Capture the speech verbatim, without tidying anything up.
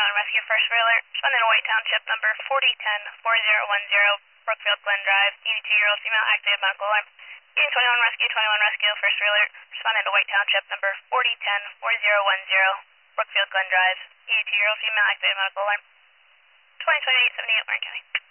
twenty-one Rescue First Alert. Responding to White Township number forty ten four zero one zero, Brookfield Glen Drive. eighty-two-year-old female activated medical alarm. Unit twenty-one Rescue, twenty-one Rescue First Alert. Responding to White Township number forty ten four zero one zero, Brookfield Glen Drive. eighty-two-year-old female activated medical alarm. twenty twenty-eight seventy-eight Warren County.